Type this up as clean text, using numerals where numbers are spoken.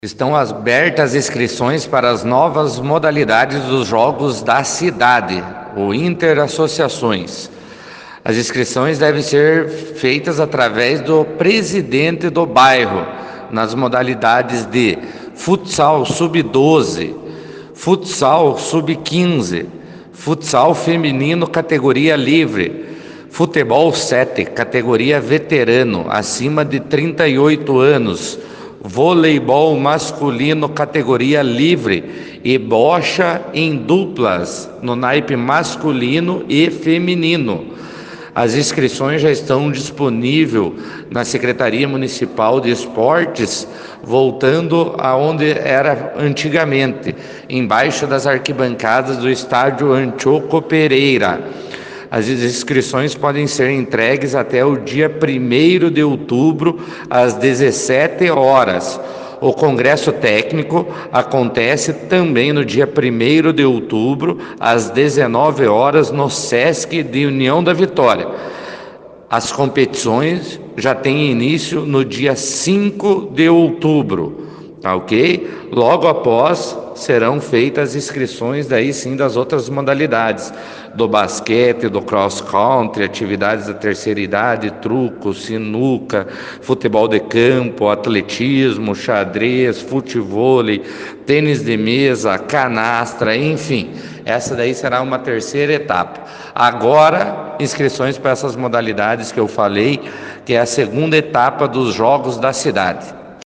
Estão abertas inscrições para as novas modalidades dos Jogos da Cidade, ou interassociações. As inscrições devem ser feitas através do presidente do bairro, nas modalidades de futsal sub-12, futsal sub-15, futsal feminino categoria livre, futebol 7, categoria veterano, acima de 38 anos, voleibol masculino categoria livre e bocha em duplas no naipe masculino e feminino. As inscrições já estão disponíveis na Secretaria Municipal de Esportes, voltando aonde era antigamente, embaixo das arquibancadas do estádio Antioco Pereira. As inscrições podem ser entregues até o dia 1º de outubro, às 17 horas. O Congresso Técnico acontece também no dia 1º de outubro, às 19 horas, no Sesc de União da Vitória. As competições já têm início no dia 5 de outubro, tá ok? Logo após serão feitas as inscrições daí sim das outras modalidades, do basquete, do cross country, atividades da terceira idade, truco, sinuca, futebol de campo, atletismo, xadrez, futevôlei, tênis de mesa, canastra, enfim. Essa daí será uma terceira etapa. Agora, inscrições para essas modalidades que eu falei, que é a segunda etapa dos Jogos da Cidade.